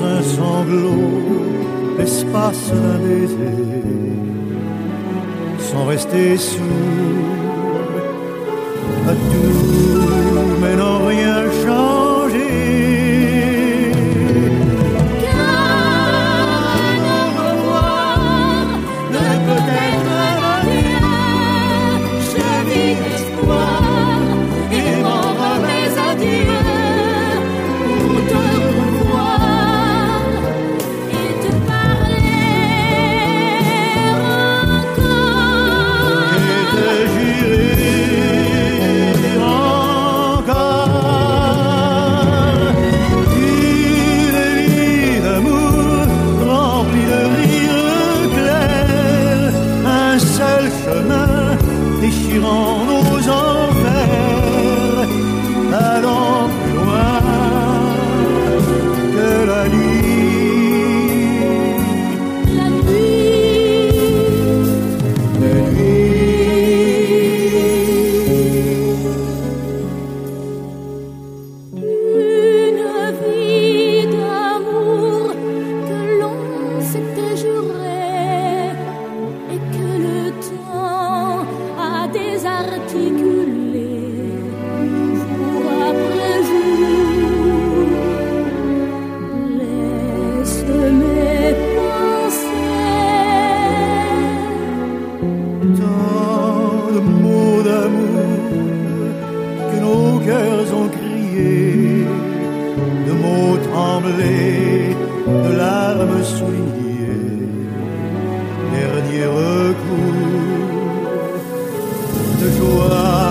un sanglot, l'espace d'un baiser, sans rester sourd à tout, mais n'ont rien changé. Car au revoir ne peut être rien. Je vis l'espoir et m'en remets à Dieu pour te revoir et te parler encore. Et te jurer encore une vie d'amour remplie de rires clairs, un seul chemin déchirant nos enfers, allant plus loin que la nuit. La nuit, De une vie d'amour que l'on s'était juré et que le temps a désarticulé jour après jour. Blesse mes pensées. tant de mots d'amour que nos cœurs ont criés, de mots tremblés, de larmes souillées, dernier recours de joie